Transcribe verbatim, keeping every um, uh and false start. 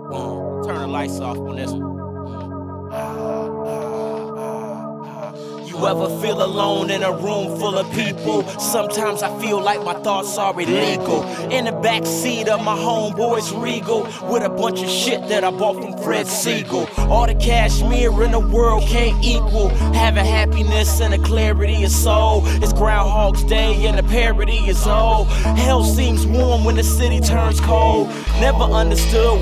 Boom. Turn the lights off on this one. You ever feel alone in a room full of people? Sometimes I feel like my thoughts are illegal. In the back seat of my homeboy's Regal, with a bunch of shit that I bought from Fred Siegel. All the cashmere in the world can't equal having happiness and a clarity of soul. It's Groundhog's Day and the parody is old. Hell seems warm when the city turns cold. Never understood